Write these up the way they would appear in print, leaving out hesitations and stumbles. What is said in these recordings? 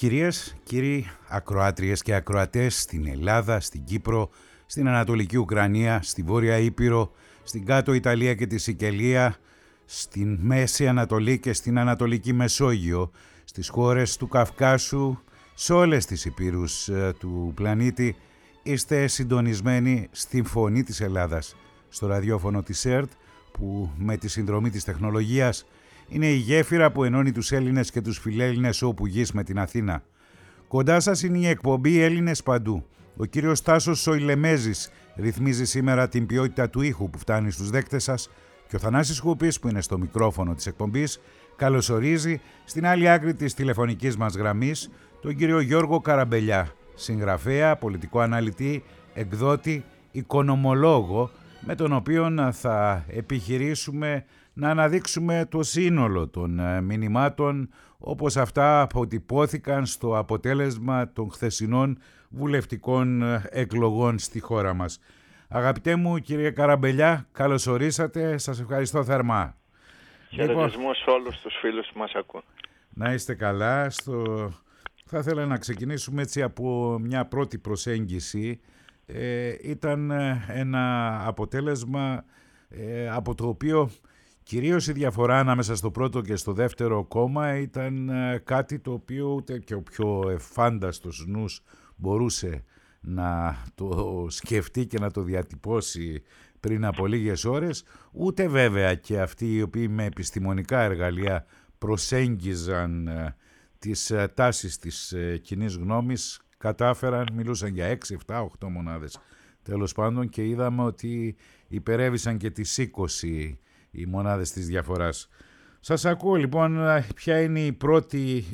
Κυρίες, κύριοι, ακροάτριες και ακροατές στην Ελλάδα, στην Κύπρο, στην Ανατολική Ουκρανία, στη Βόρεια Ήπειρο, στην Κάτω Ιταλία και τη Σικελία, στην Μέση Ανατολή και στην Ανατολική Μεσόγειο, στις χώρες του Καυκάσου, σε όλες τις υπήρους του πλανήτη, είστε συντονισμένοι στην φωνή της Ελλάδας, στο ραδιόφωνο της ΕΡΤ, που με τη συνδρομή της τεχνολογίας είναι η γέφυρα που ενώνει τους Έλληνες και τους φιλέλληνες όπου γης με την Αθήνα. Κοντά σας είναι η εκπομπή Έλληνες Παντού. Ο κύριος Τάσος Σοηλεμέζης ρυθμίζει σήμερα την ποιότητα του ήχου που φτάνει στους δέκτες σας και ο Θανάσης Χούπης, που είναι στο μικρόφωνο της εκπομπής, καλωσορίζει στην άλλη άκρη της τηλεφωνικής μας γραμμής τον κύριο Γιώργο Καραμπελιά, συγγραφέα, πολιτικό αναλυτή, εκδότη, οικονομολόγο, με τον οποίο θα επιχειρήσουμε να αναδείξουμε το σύνολο των μηνυμάτων όπως αυτά αποτυπώθηκαν στο αποτέλεσμα των χθεσινών βουλευτικών εκλογών στη χώρα μας. Αγαπητέ μου κύριε Καραμπελιά, καλώς ορίσατε, σας ευχαριστώ θερμά. Χαιρετισμούς σε όλους τους φίλους που μας ακούν. Να είστε καλά. Θα ήθελα να ξεκινήσουμε έτσι από μια πρώτη προσέγγιση. Ήταν ένα αποτέλεσμα από το οποίο κυρίως η διαφορά ανάμεσα στο πρώτο και στο δεύτερο κόμμα ήταν κάτι το οποίο ούτε και ο πιο εφάνταστος νους μπορούσε να το σκεφτεί και να το διατυπώσει πριν από λίγες ώρες, ούτε βέβαια και αυτοί οι οποίοι με επιστημονικά εργαλεία προσέγγιζαν τις τάσεις της κοινής γνώμης κατάφεραν, μιλούσαν για 6, 7, 8 μονάδες τέλος πάντων, και είδαμε ότι υπερέβησαν και τις 20 οι μονάδες της διαφοράς. Σας ακούω λοιπόν, ποια είναι η πρώτη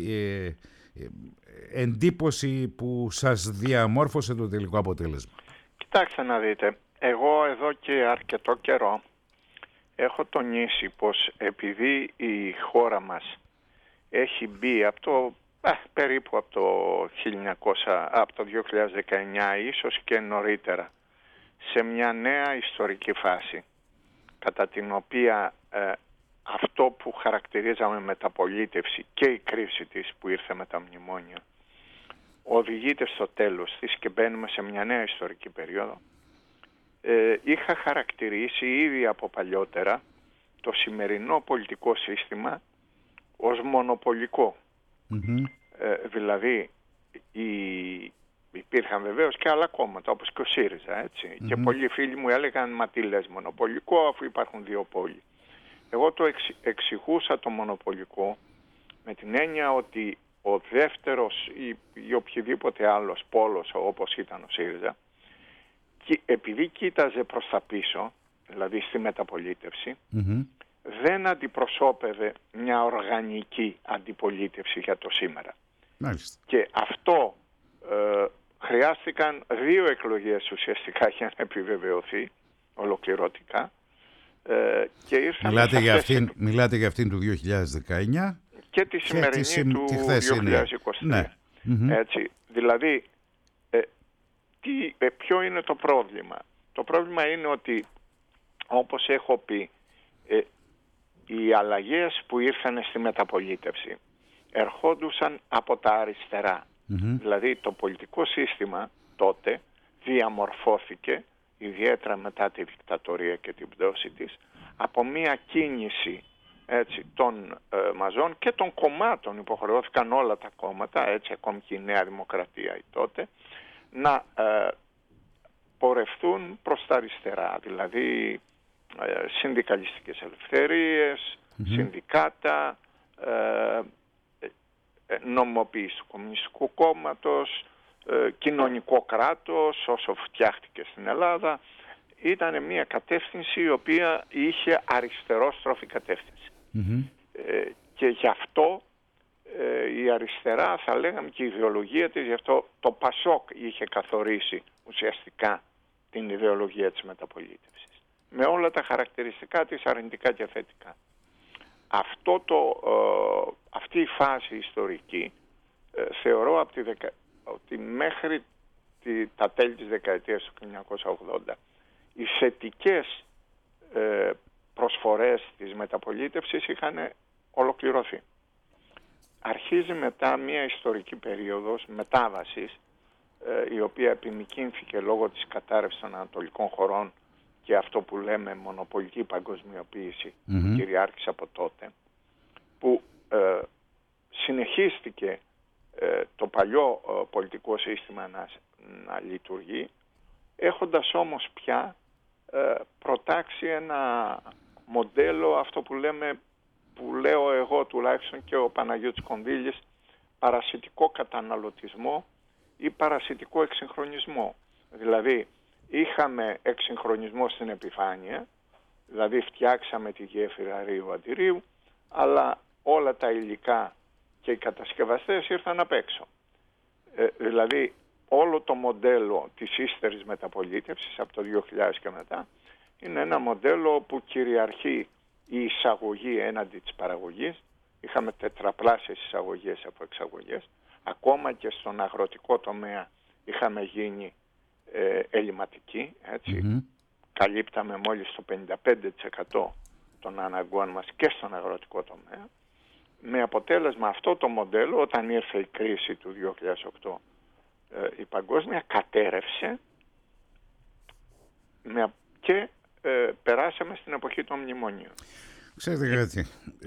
εντύπωση που σας διαμόρφωσε το τελικό αποτέλεσμα? Κοιτάξτε να δείτε, εγώ εδώ και αρκετό καιρό έχω τονίσει πως επειδή η χώρα μας έχει μπει περίπου από το 2019, ίσως και νωρίτερα, σε μια νέα ιστορική φάση, κατά την οποία αυτό που χαρακτηρίζαμε μεταπολίτευση και η κρίση της που ήρθε με τα μνημόνια οδηγείται στο τέλος της και μπαίνουμε σε μια νέα ιστορική περίοδο. Είχα χαρακτηρίσει ήδη από παλιότερα το σημερινό πολιτικό σύστημα ως μονοπολικό. Δηλαδή υπήρχαν βεβαίως και άλλα κόμματα όπως και ο ΣΥΡΙΖΑ, έτσι. Και πολλοί φίλοι μου έλεγαν, μα τι λες μονοπολικό αφού υπάρχουν δύο πόλοι. Εγώ το εξηγούσα το μονοπολικό με την έννοια ότι ο δεύτερος ή οποιοδήποτε άλλος πόλος όπως ήταν ο ΣΥΡΙΖΑ, επειδή κοίταζε προς τα πίσω, δηλαδή στη μεταπολίτευση, δεν αντιπροσώπευε μια οργανική αντιπολίτευση για το σήμερα. Μάλιστα. Και αυτό χρειάστηκαν 2 εκλογές ουσιαστικά για να επιβεβαιωθεί ολοκληρωτικά. Και μιλάτε για αυτήν του 2019 και τη σημερινή του 2023. Ναι. Έτσι, δηλαδή, ποιο είναι το πρόβλημα? Το πρόβλημα είναι ότι, όπως έχω πει, οι αλλαγές που ήρθαν στη μεταπολίτευση ερχόντουσαν από τα αριστερά. Δηλαδή το πολιτικό σύστημα τότε διαμορφώθηκε, ιδιαίτερα μετά τη δικτατορία και την πτώση της, από μια κίνηση, έτσι, των μαζών και των κομμάτων. Υποχρεώθηκαν όλα τα κόμματα, έτσι, ακόμη και η Νέα Δημοκρατία τότε, να πορευτούν προς τα αριστερά. Δηλαδή συνδικαλιστικές ελευθερίες, συνδικάτα, νομιμοποίηση του Κομμουνιστικού Κόμματος, κοινωνικό κράτος όσο φτιάχτηκε στην Ελλάδα. Ήταν μια κατεύθυνση η οποία είχε αριστερόστροφη κατεύθυνση. Και γι' αυτό η αριστερά, θα λέγαμε, και η ιδεολογία της, γι' αυτό το ΠΑΣΟΚ είχε καθορίσει ουσιαστικά την ιδεολογία της μεταπολίτευσης, με όλα τα χαρακτηριστικά της, αρνητικά και θετικά. Αυτή η φάση ιστορική θεωρώ ότι μέχρι τα τέλη της δεκαετίας του 1980 οι θετικές προσφορές της μεταπολίτευσης είχαν ολοκληρωθεί. αρχίζει μετά μια ιστορική περίοδος μετάβασης, η οποία επιμικρύνθηκε λόγω της κατάρρευσης των ανατολικών χωρών και αυτό που λέμε μονοπολική παγκοσμιοποίηση που κυριάρχησε από τότε, που συνεχίστηκε το παλιό πολιτικό σύστημα να λειτουργεί, έχοντας όμως πια προτάξει ένα μοντέλο, αυτό που λέω εγώ τουλάχιστον και ο Παναγιώτης Κονδύλης, παρασιτικό καταναλωτισμό ή παρασιτικό εξυγχρονισμό. Δηλαδή είχαμε εξυγχρονισμό στην επιφάνεια, δηλαδή φτιάξαμε τη γέφυρα Ρίου-Αντιρίου, αλλά όλα τα υλικά και οι κατασκευαστές ήρθαν απ' έξω. Δηλαδή όλο το μοντέλο της ύστερης μεταπολίτευσης από το 2000 και μετά είναι ένα μοντέλο που κυριαρχεί η εισαγωγή έναντι της παραγωγής. Είχαμε τετραπλάσιες εισαγωγές από εξαγωγές. Ακόμα και στον αγροτικό τομέα είχαμε γίνει ελληματικοί, έτσι. Καλύπταμε μόλις το 55% των αναγκών μας και στον αγροτικό τομέα. Με αποτέλεσμα αυτό το μοντέλο, όταν ήρθε η κρίση του 2008, η παγκόσμια κατέρευσε και περάσαμε στην εποχή των μνημονίων. Ξέρετε κάτι,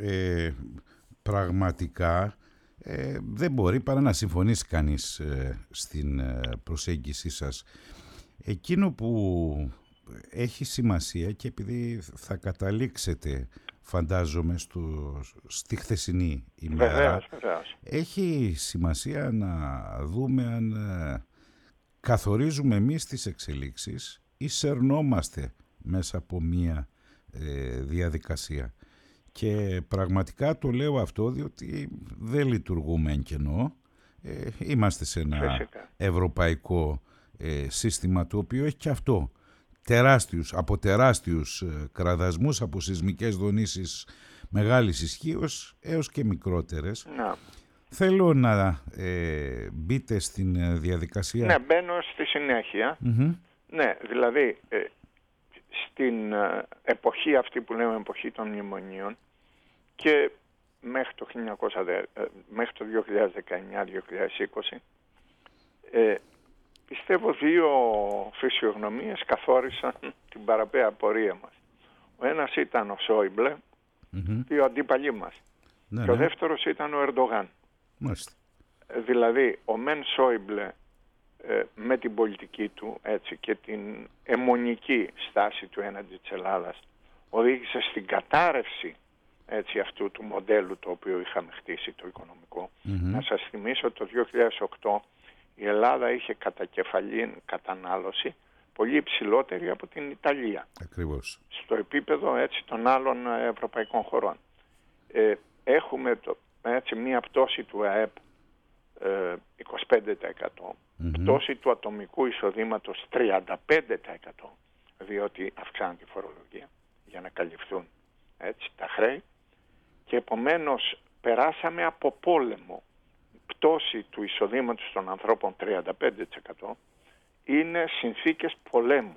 πραγματικά δεν μπορεί παρά να συμφωνήσει κανείς στην προσέγγιση σας. Εκείνο που έχει σημασία, και επειδή θα καταλήξετε φαντάζομαι στη χθεσινή ημέρα, βεβαίως. Έχει σημασία να δούμε αν καθορίζουμε εμείς τις εξελίξεις ή σερνόμαστε μέσα από μία διαδικασία. Και πραγματικά το λέω αυτό διότι δεν λειτουργούμε εν κενό. Είμαστε σε ένα ευρωπαϊκό σύστημα το οποίο έχει και αυτό από τεράστιους κραδασμούς, από σεισμικές δονήσεις μεγάλης ισχύως έως και μικρότερες. Να. Θέλω να μπείτε στην διαδικασία. Ναι, μπαίνω στη συνέχεια. Ναι, δηλαδή στην εποχή αυτή που λέμε εποχή των μνημονίων και μέχρι το 2019-2020 πιστεύω δύο φυσιογνωμίες καθόρισαν την παραπέρα πορεία μας. Ο ένας ήταν ο Σόιμπλε, δύο αντίπαλοι μας. Και ο δεύτερος ήταν ο Ερντογάν. Δηλαδή ο Μεν Σόιμπλε με την πολιτική του, έτσι, και την αιμονική στάση του έναντι της Ελλάδας οδήγησε στην κατάρρευση, έτσι, αυτού του μοντέλου το οποίο είχαμε χτίσει, το οικονομικό. Να σας θυμίσω το 2008 η Ελλάδα είχε κατακεφαλήν κατανάλωση πολύ υψηλότερη από την Ιταλία. Ακριβώς. Στο επίπεδο, έτσι, των άλλων ευρωπαϊκών χωρών. Έχουμε μία πτώση του ΑΕΠ 25%, πτώση του ατομικού εισοδήματος 35%, διότι αυξάνεται η φορολογία για να καλυφθούν, έτσι, τα χρέη, και επομένως περάσαμε από πόλεμο. Πτώση του εισοδήματος των ανθρώπων 35% είναι συνθήκες πολέμου.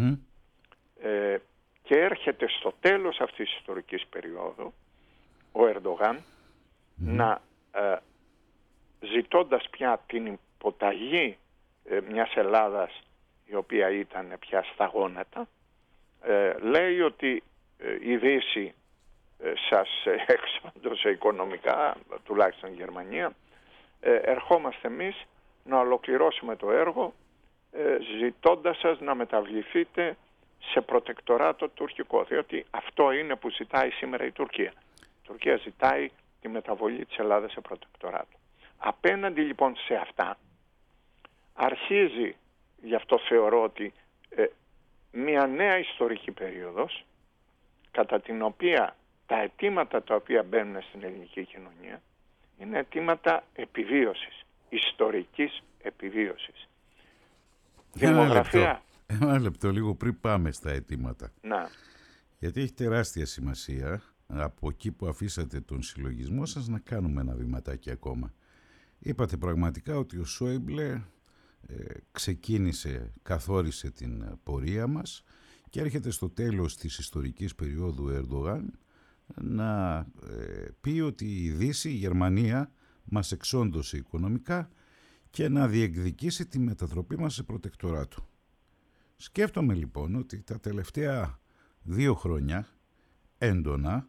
Και έρχεται στο τέλος αυτής της ιστορικής περίοδου ο Ερντογάν να ζητώντας πια την υποταγή μιας Ελλάδας η οποία ήταν πια στα γόνατα, λέει ότι η Δύση σας έξοντωσε οικονομικά, τουλάχιστον η Γερμανία, ερχόμαστε εμείς να ολοκληρώσουμε το έργο ζητώντας σας να μεταβληθείτε σε προτεκτοράτο τουρκικό, διότι αυτό είναι που ζητάει σήμερα η Τουρκία. Η Τουρκία ζητάει τη μεταβολή της Ελλάδας σε προτεκτοράτο. Απέναντι λοιπόν σε αυτά αρχίζει, γι' αυτό θεωρώ ότι μια νέα ιστορική περίοδος, κατά την οποία τα αιτήματα τα οποία μπαίνουν στην ελληνική κοινωνία είναι αιτήματα επιβίωσης, ιστορικής επιβίωσης. Δημογραφία. Ένα λεπτό λίγο πριν πάμε στα αιτήματα. Να. Γιατί έχει τεράστια σημασία από εκεί που αφήσατε τον συλλογισμό σας να κάνουμε ένα βηματάκι ακόμα. Είπατε πραγματικά ότι ο Σόιμπλε καθόρισε την πορεία μας και έρχεται στο τέλος της ιστορικής περίοδου Ερντογάν να πει ότι η Δύση, η Γερμανία, μας εξόντωσε οικονομικά και να διεκδικήσει τη μετατροπή μας σε προτεκτοράτο. Σκέφτομαι λοιπόν ότι τα τελευταία 2 χρόνια έντονα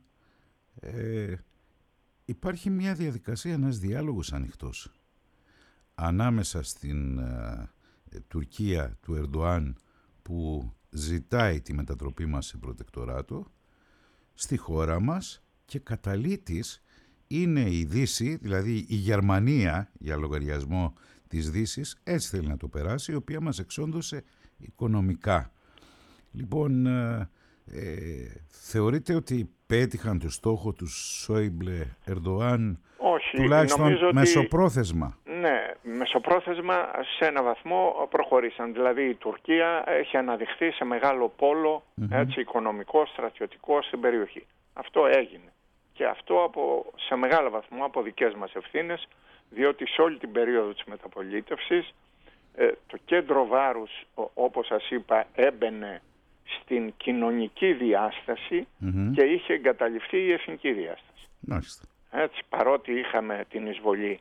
υπάρχει μια διαδικασία, ένας διάλογος ανοιχτός ανάμεσα στην Τουρκία του Ερντοάν που ζητάει τη μετατροπή μας σε προτεκτοράτο στη χώρα μας και καταλήτης είναι η Δύση, δηλαδή η Γερμανία για λογαριασμό της Δύσης, έτσι θέλει να το περάσει, η οποία μας εξόντωσε οικονομικά. Λοιπόν, θεωρείτε ότι πέτυχαν το στόχο του Σόιμπλε Ερντοάν? Όχι, τουλάχιστον μεσοπρόθεσμα? Ναι, μεσοπρόθεσμα σε ένα βαθμό προχωρήσαν. Δηλαδή η Τουρκία έχει αναδειχθεί σε μεγάλο πόλο, έτσι, οικονομικό, στρατιωτικό στην περιοχή. Αυτό έγινε. Και αυτό σε μεγάλο βαθμό από δικές μας ευθύνες, διότι σε όλη την περίοδο της μεταπολίτευσης το κέντρο βάρους, όπως σας είπα, έμπαινε στην κοινωνική διάσταση και είχε εγκαταλειφθεί η εθνική διάσταση. Μάλιστα. Έτσι, παρότι είχαμε την εισβολή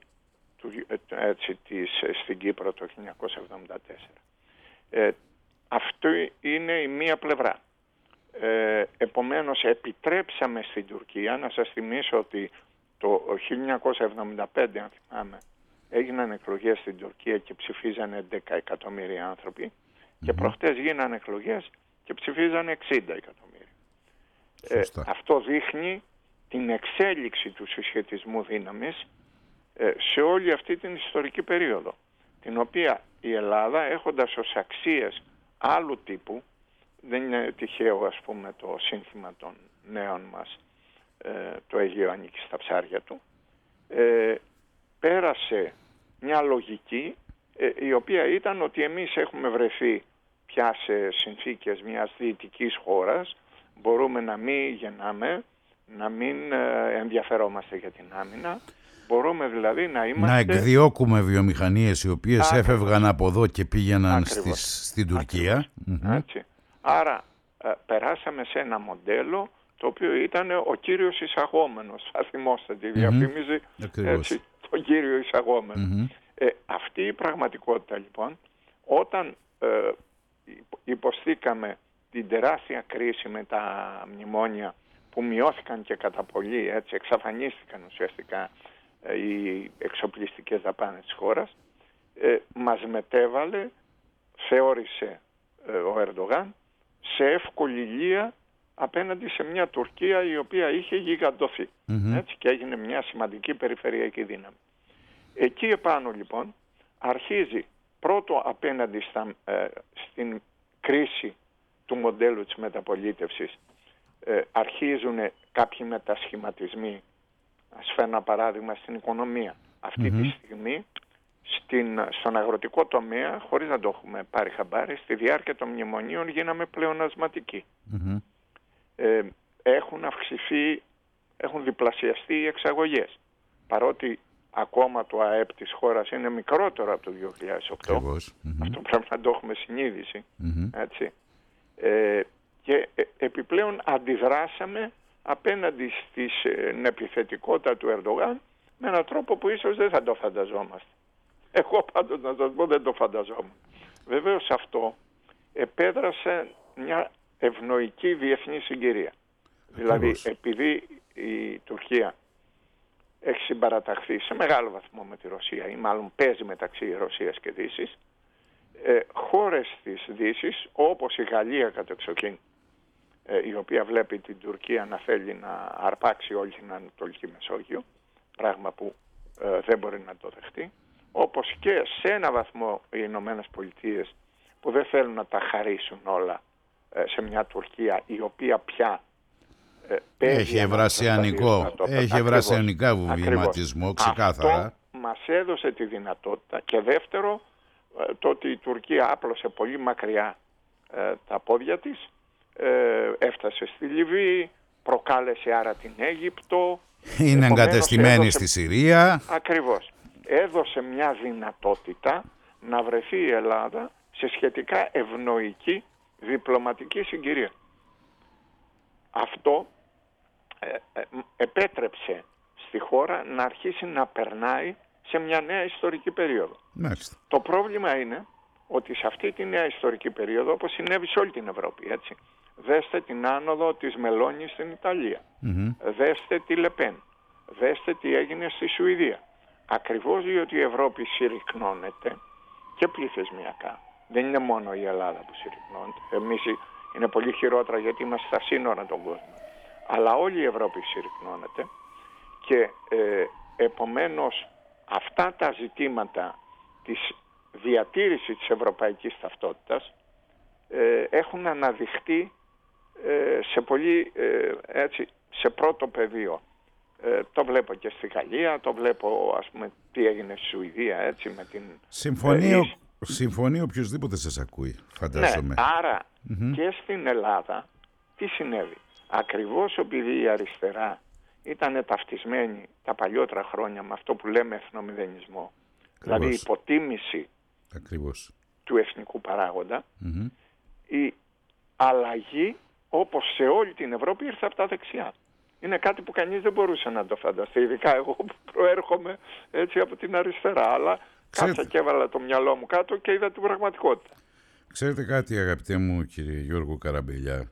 στην Κύπρο το 1974. Αυτό είναι η μία πλευρά. Επομένως επιτρέψαμε στην Τουρκία, να σας θυμίσω ότι το 1975, αν θυμάμαι, έγιναν εκλογές στην Τουρκία και ψηφίζανε 10 εκατομμύρια άνθρωποι και προχτές γίνανε εκλογές και ψηφίζανε 60 εκατομμύρια. Αυτό δείχνει την εξέλιξη του συσχετισμού δύναμης σε όλη αυτή την ιστορική περίοδο, την οποία η Ελλάδα, έχοντας ως αξίες άλλου τύπου, δεν είναι τυχαίο ας πούμε το σύνθημα των νέων μας, το Αιγαίο ανήκει στα ψάρια του, πέρασε μια λογική η οποία ήταν ότι εμείς έχουμε βρεθεί πια σε συνθήκες μιας δυτικής χώρας, μπορούμε να μην γεννάμε, να μην ενδιαφερόμαστε για την άμυνα, μπορούμε δηλαδή να είμαστε... Να εκδιώκουμε βιομηχανίες οι οποίες έφευγαν από εδώ και πήγαιναν στην Τουρκία. Έτσι. Άρα περάσαμε σε ένα μοντέλο το οποίο ήταν ο κύριος εισαγόμενος. Θα θυμόστε τη διαφήμιση, έτσι, τον κύριο εισαγόμενο. Αυτή η πραγματικότητα λοιπόν, όταν υποστήκαμε την τεράστια κρίση με τα μνημόνια που μειώθηκαν και κατά πολύ, έτσι, εξαφανίστηκαν ουσιαστικά οι εξοπλιστικές δαπάνες της χώρας, μας μετέβαλε, θεώρησε ο Ερντογάν, σε εύκολη λία απέναντι σε μια Τουρκία η οποία είχε γιγαντωθεί, έτσι, και έγινε μια σημαντική περιφερειακή δύναμη. Εκεί επάνω λοιπόν αρχίζει πρώτο απέναντι στην κρίση του μοντέλου της μεταπολίτευσης, αρχίζουν κάποιοι μετασχηματισμοί. Ας φέρω ένα παράδειγμα στην οικονομία. Αυτή τη στιγμή στον αγροτικό τομέα, χωρίς να το έχουμε πάρει χαμπάρι, στη διάρκεια των μνημονίων γίναμε πλεονασματικοί. Έχουν αυξηθεί, έχουν διπλασιαστεί οι εξαγωγές. Παρότι ακόμα το ΑΕΠ της χώρας είναι μικρότερο από το 2008. Αυτό πρέπει να το έχουμε συνείδηση. Έτσι. Και επιπλέον αντιδράσαμε απέναντι στην επιθετικότητα του Ερντογάν με έναν τρόπο που ίσως δεν θα το φανταζόμαστε. Εγώ πάντως να σας πω δεν το φανταζόμουν. Βεβαίως αυτό επέδρασε μια ευνοϊκή διεθνή συγκυρία. Δηλαδή επειδή η Τουρκία έχει συμπαραταχθεί σε μεγάλο βαθμό με τη Ρωσία ή μάλλον παίζει μεταξύ Ρωσίας και Δύσης, χώρες της Δύσης όπως η Γαλλία κατεξοχήν, η οποία βλέπει την Τουρκία να θέλει να αρπάξει όλη την Ανατολική Μεσόγειο, πράγμα που δεν μπορεί να το δεχτεί, όπως και σε ένα βαθμό οι Ηνωμένες Πολιτείες που δεν θέλουν να τα χαρίσουν όλα σε μια Τουρκία η οποία πια έχει ευρασιανικά βουβηματισμό ξεκάθαρα. Αυτό μας έδωσε τη δυνατότητα, και δεύτερο το ότι η Τουρκία άπλωσε πολύ μακριά τα πόδια της, έφτασε στη Λιβύη, προκάλεσε άρα την Αίγυπτο, είναι εγκατεστημένη στη Συρία. Ακριβώς. Έδωσε μια δυνατότητα να βρεθεί η Ελλάδα σε σχετικά ευνοϊκή διπλωματική συγκυρία. Αυτό επέτρεψε στη χώρα να αρχίσει να περνάει σε μια νέα ιστορική περίοδο. Μάλιστα. Το πρόβλημα είναι ότι σε αυτή τη νέα ιστορική περίοδο, όπως συνέβη σε όλη την Ευρώπη, έτσι, δέστε την άνοδο της Μελώνη στην Ιταλία, δέστε τη Λεπέν, δέστε τι έγινε στη Σουηδία. Ακριβώς διότι η Ευρώπη συρρυκνώνεται και πληθυσμιακά. Δεν είναι μόνο η Ελλάδα που συρρυκνώνεται. Εμείς είναι πολύ χειρότερα γιατί είμαστε στα σύνορα των κόσμων. Αλλά όλη η Ευρώπη συρρυκνώνεται και επομένως αυτά τα ζητήματα της διατήρησης της ευρωπαϊκής ταυτότητας έχουν αναδειχθεί σε πολύ σε πρώτο πεδίο. Το βλέπω και στη Γαλλία, το βλέπω ας πούμε τι έγινε στη Σουηδία, έτσι, με την... Συμφωνεί οποιοσδήποτε σας ακούει, φαντάζομαι. Ναι, άρα και στην Ελλάδα τι συνέβη. Ακριβώς επειδή η αριστερά ήταν ταυτισμένη τα παλιότερα χρόνια με αυτό που λέμε εθνομηδενισμό, δηλαδή υποτίμηση του εθνικού παράγοντα, η αλλαγή όπως σε όλη την Ευρώπη ήρθε από τα δεξιά. Είναι κάτι που κανείς δεν μπορούσε να το φανταστεί, ειδικά εγώ που προέρχομαι έτσι από την αριστερά, αλλά κάτσα και έβαλα το μυαλό μου κάτω και είδα την πραγματικότητα. Ξέρετε κάτι, αγαπητέ μου κύριε Γιώργο Καραμπελιά,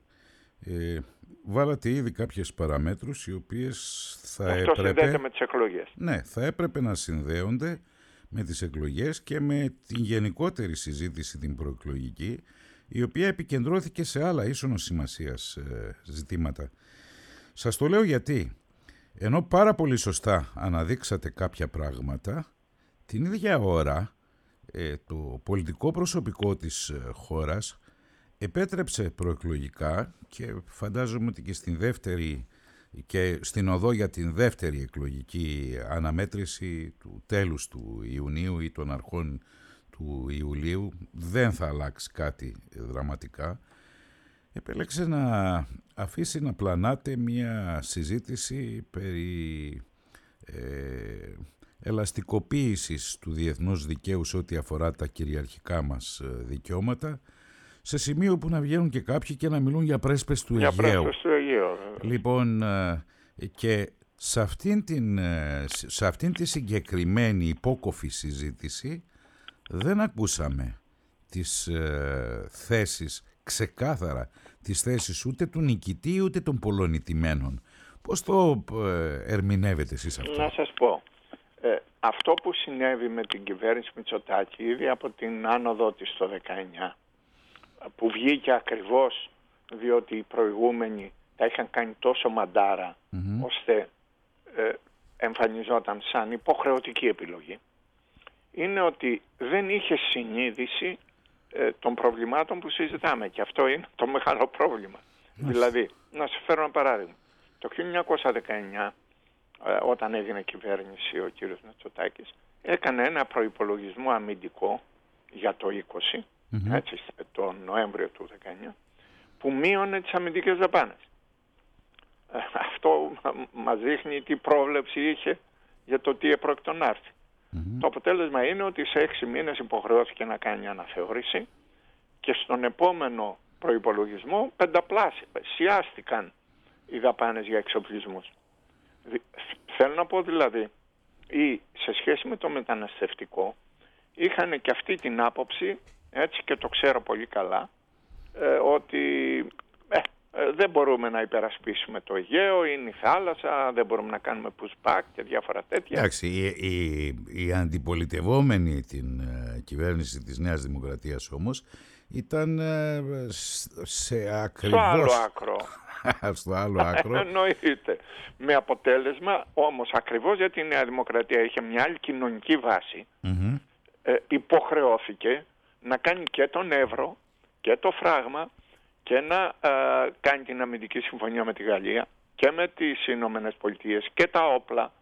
βάλατε ήδη κάποιες παραμέτρους οι οποίες Αυτό συνδέεται με τις εκλογές. Ναι, θα έπρεπε να συνδέονται με τις εκλογές και με την γενικότερη συζήτηση την προεκλογική, η οποία επικεντρώθηκε σε άλλα ίσονος σημασίας ζητήματα. Σας το λέω γιατί, ενώ πάρα πολύ σωστά αναδείξατε κάποια πράγματα, την ίδια ώρα το πολιτικό προσωπικό της χώρας επέτρεψε προεκλογικά και φαντάζομαι ότι και στην δεύτερη και στην οδό για την δεύτερη εκλογική αναμέτρηση του τέλους του Ιουνίου ή των αρχών του Ιουλίου δεν θα αλλάξει κάτι δραματικά. Επέλεξε να αφήσει να πλανάται μια συζήτηση περί ελαστικοποίησης του διεθνούς δικαίου σε ό,τι αφορά τα κυριαρχικά μας δικαιώματα, σε σημείο που να βγαίνουν και κάποιοι και να μιλούν για πρέσπες του Αιγαίου. Λοιπόν, και σε αυτήν τη συγκεκριμένη υπόκοφη συζήτηση δεν ακούσαμε τις θέσεις ξεκάθαρα, τις θέσεις ούτε του νικητή ούτε των πολλονητημένων. Πώς το ερμηνεύετε εσείς αυτό? Να σας πω, αυτό που συνέβη με την κυβέρνηση Μητσοτάκη ήδη από την άνοδό της το 19, που βγήκε ακριβώς διότι οι προηγούμενοι τα είχαν κάνει τόσο μαντάρα ώστε εμφανιζόταν σαν υποχρεωτική επιλογή, είναι ότι δεν είχε συνείδηση των προβλημάτων που συζητάμε, και αυτό είναι το μεγάλο πρόβλημα. Δηλαδή, να σας φέρω ένα παράδειγμα. Το 1919, όταν έγινε κυβέρνηση ο κύριος Μητσοτάκης, έκανε ένα προϋπολογισμό αμυντικό για το 20, έτσι, τον Νοέμβριο του 19, που μείωνε τις αμυντικές δαπάνες. Αυτό μας δείχνει τι πρόβλεψη είχε για το τι επρόκειτο να έρθει. Το αποτέλεσμα είναι ότι σε 6 μήνες υποχρεώθηκε να κάνει αναθεώρηση και στον επόμενο προϋπολογισμό πενταπλασιάστηκαν οι δαπάνες για εξοπλισμούς. Θέλω να πω δηλαδή, ή σε σχέση με το μεταναστευτικό, είχαν και αυτή την άποψη, έτσι, και το ξέρω πολύ καλά, ότι δεν μπορούμε να υπερασπίσουμε το Αιγαίο, είναι η θάλασσα, δεν μπορούμε να κάνουμε pushback και διάφορα τέτοια. Εντάξει, οι αντιπολιτευόμενοι την κυβέρνηση της Νέας Δημοκρατίας όμως ήταν σε ακριβώς... Στο άλλο άκρο. Στο άλλο άκρο. Εννοείται. Με αποτέλεσμα όμως ακριβώς γιατί η Νέα Δημοκρατία είχε μια άλλη κοινωνική βάση, υποχρεώθηκε να κάνει και τον Εύρο και το φράγμα και να κάνει την αμυντική συμφωνία με τη Γαλλία και με τις Ηνωμένες Πολιτείες και τα όπλα,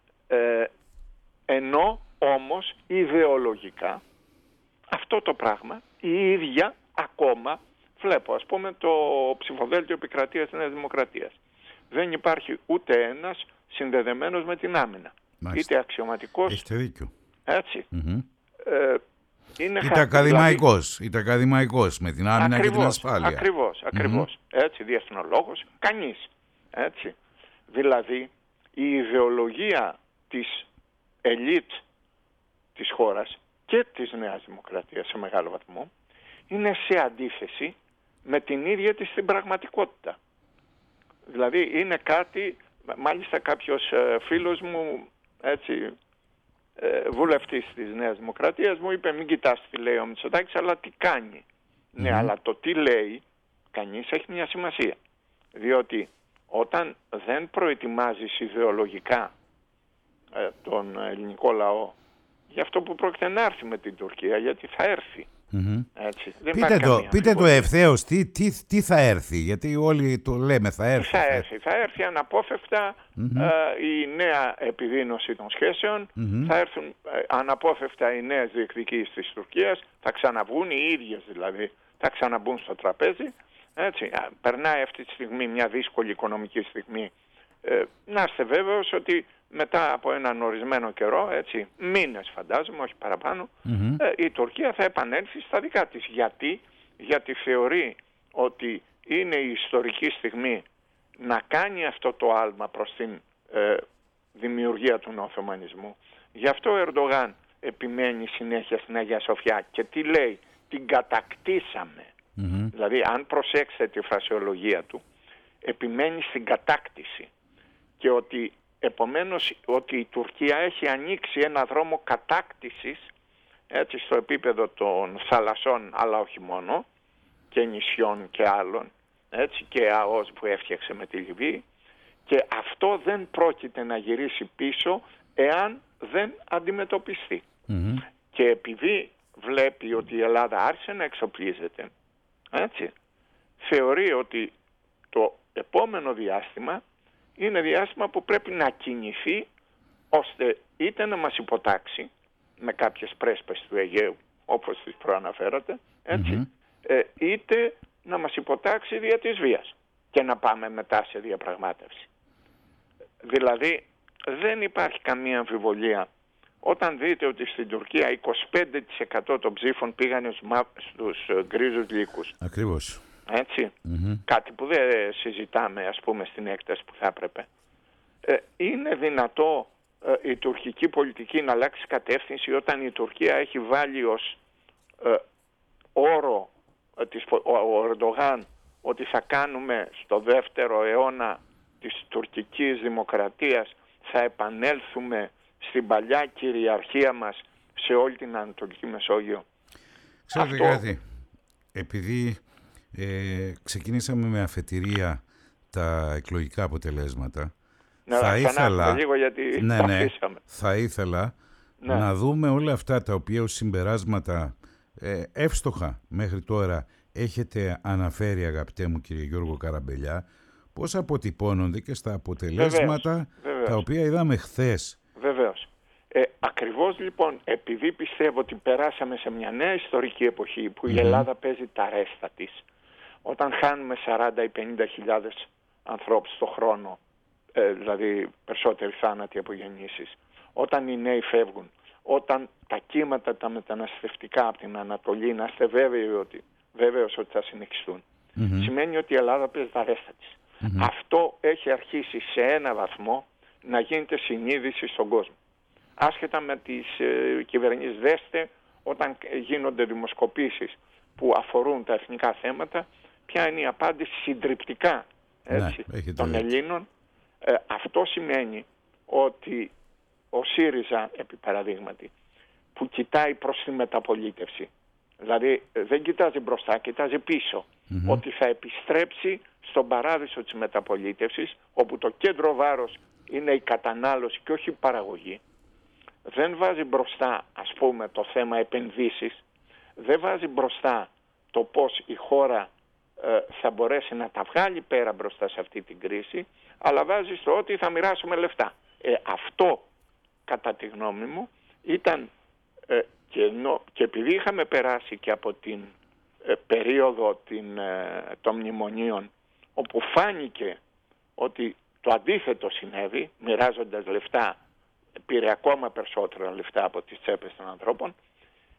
ενώ όμως ιδεολογικά αυτό το πράγμα η ίδια ακόμα βλέπω, ας πούμε, το ψηφοδέλτιο επικρατείας της Νέας Δημοκρατίας. Δεν υπάρχει ούτε ένας συνδεδεμένος με την άμυνα. Μάλιστα. Είτε αξιωματικός, έχετε δίκιο. Έτσι. Είτε ακαδημαϊκός με την άμυνα και την ασφάλεια. Ακριβώς. Έτσι, διεθνολόγος, κανείς. Έτσι. Δηλαδή, η ιδεολογία της ελίτ της χώρας και της Νέας Δημοκρατίας σε μεγάλο βαθμό είναι σε αντίθεση με την ίδια της την πραγματικότητα. Δηλαδή είναι κάτι, μάλιστα κάποιος φίλος μου, έτσι, βουλευτής της Νέας Δημοκρατίας μου είπε, μην κοιτάς τι λέει ο Μητσοτάκης, αλλά τι κάνει. Ναι, αλλά το τι λέει κανείς έχει μια σημασία. Διότι όταν δεν προετοιμάζεις ιδεολογικά τον ελληνικό λαό για αυτό που πρόκειται να έρθει με την Τουρκία, γιατί θα έρθει. Έτσι, πείτε το ευθέως, τι θα έρθει, γιατί όλοι το λέμε θα έρθει. Θα έρθει αναπόφευκτα η νέα επιδείνωση των σχέσεων, θα έρθουν αναπόφευκτα οι νέες διεκδικήσεις της Τουρκίας, θα ξαναβγούν οι ίδιες δηλαδή, θα ξαναμπούν στο τραπέζι. Έτσι, περνάει αυτή τη στιγμή μια δύσκολη οικονομική στιγμή. Να είστε βέβαιος ότι μετά από έναν ορισμένο καιρό, έτσι, μήνες φαντάζομαι, όχι παραπάνω, η Τουρκία θα επανέλθει στα δικά της. Γιατί θεωρεί ότι είναι η ιστορική στιγμή να κάνει αυτό το άλμα προς την δημιουργία του Οθωμανισμού. Γι' αυτό ο Ερντογάν επιμένει συνέχεια στην Αγία Σοφιά και τι λέει, την κατακτήσαμε. Δηλαδή αν προσέξετε τη φρασιολογία του, επιμένει στην κατάκτηση και ότι επομένως ότι η Τουρκία έχει ανοίξει ένα δρόμο κατάκτησης, έτσι, στο επίπεδο των θαλασσών, αλλά όχι μόνο, και νησιών και άλλων, έτσι, και ΑΟΣ που έφτιαξε με τη Λιβύη, και αυτό δεν πρόκειται να γυρίσει πίσω εάν δεν αντιμετωπιστεί. Και επειδή βλέπει ότι η Ελλάδα άρχισε να εξοπλίζεται, έτσι, θεωρεί ότι το επόμενο διάστημα είναι διάστημα που πρέπει να κινηθεί ώστε είτε να μας υποτάξει με κάποιες πρέσπες του Αιγαίου όπως τις προαναφέρατε, έτσι, είτε να μας υποτάξει δια της βίας και να πάμε μετά σε διαπραγμάτευση. Δηλαδή δεν υπάρχει καμία αμφιβολία όταν δείτε ότι στην Τουρκία 25% των ψήφων πήγαν στους γκρίζους λύκους. Ακριβώς. Έτσι, κάτι που δεν συζητάμε ας πούμε στην έκταση που θα έπρεπε. Είναι δυνατό η τουρκική πολιτική να αλλάξει κατεύθυνση όταν η Τουρκία έχει βάλει ως όρο ο Ερντογάν ότι θα κάνουμε στο δεύτερο αιώνα της τουρκικής δημοκρατίας, θα επανέλθουμε στην παλιά κυριαρχία μας σε όλη την Ανατολική Μεσόγειο. Ξέρετε κάτι, επειδή ξεκινήσαμε με αφετηρία τα εκλογικά αποτελέσματα, θα ήθελα, λίγο γιατί θα ήθελα να δούμε όλα αυτά τα οποία ως συμπεράσματα εύστοχα μέχρι τώρα έχετε αναφέρει, αγαπητέ μου κύριε Γιώργο Καραμπελιά, πώς αποτυπώνονται και στα αποτελέσματα τα οποία είδαμε χθες. Βεβαίως. Ακριβώς λοιπόν, επειδή πιστεύω ότι περάσαμε σε μια νέα ιστορική εποχή που η Ελλάδα παίζει τα ρέστα της, όταν χάνουμε 40 ή 50 χιλιάδες ανθρώπους το χρόνο, δηλαδή περισσότεροι θάνατοι από γεννήσεις, όταν οι νέοι φεύγουν, όταν τα κύματα τα μεταναστευτικά από την Ανατολή, να είστε βέβαιος ότι θα συνεχιστούν, σημαίνει ότι η Ελλάδα παίζει τα ρέστα της. Αυτό έχει αρχίσει σε ένα βαθμό να γίνεται συνείδηση στον κόσμο. Άσχετα με τις κυβερνήσεις, δέστε όταν γίνονται δημοσκοπήσεις που αφορούν τα εθνικά θέματα, ποια είναι η απάντηση συντριπτικά των Ελλήνων. Αυτό σημαίνει ότι ο ΣΥΡΙΖΑ, επί παραδείγματι, που κοιτάει προς τη μεταπολίτευση, δηλαδή δεν κοιτάζει μπροστά, κοιτάζει πίσω, ότι θα επιστρέψει στον παράδεισο της μεταπολίτευσης, όπου το κέντρο βάρος είναι η κατανάλωση και όχι η παραγωγή. Δεν βάζει μπροστά, ας πούμε, το θέμα επενδύσεις, δεν βάζει μπροστά το πώς η χώρα θα μπορέσει να τα βγάλει πέρα μπροστά σε αυτή την κρίση, αλλά βάζει στο ότι θα μοιράσουμε λεφτά. Αυτό, κατά τη γνώμη μου, ήταν και επειδή είχαμε περάσει και από την περίοδο των μνημονίων, όπου φάνηκε ότι το αντίθετο συνέβη, μοιράζοντας λεφτά, πήρε ακόμα περισσότερα λεφτά από τις τσέπες των ανθρώπων,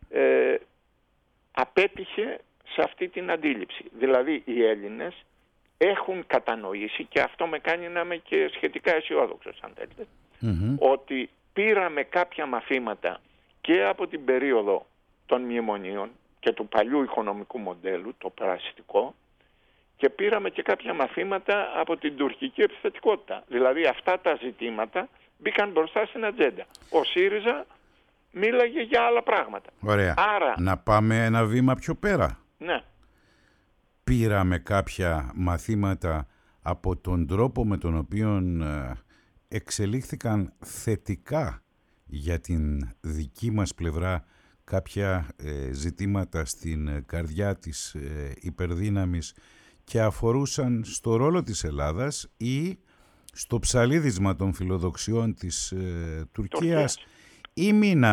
απέτυχε σε αυτή την αντίληψη. Δηλαδή οι Έλληνες έχουν κατανοήσει, και αυτό με κάνει να είμαι και σχετικά αισιόδοξος, αν θέλετε, ότι πήραμε κάποια μαθήματα και από την περίοδο των μνημονίων και του παλιού οικονομικού μοντέλου, το περασιτικό, και πήραμε και κάποια μαθήματα από την τουρκική επιθετικότητα. Δηλαδή αυτά τα ζητήματα μπήκαν μπροστά στην ατζέντα. Ο ΣΥΡΙΖΑ μίλαγε για άλλα πράγματα. Ωραία. Άρα, να πάμε ένα βήμα πιο πέρα. Ναι. Πήραμε κάποια μαθήματα από τον τρόπο με τον οποίο εξελίχθηκαν θετικά για την δική μας πλευρά κάποια ζητήματα στην καρδιά της υπερδύναμης και αφορούσαν στο ρόλο της Ελλάδας ή στο ψαλίδισμα των φιλοδοξιών της Τουρκίας, ή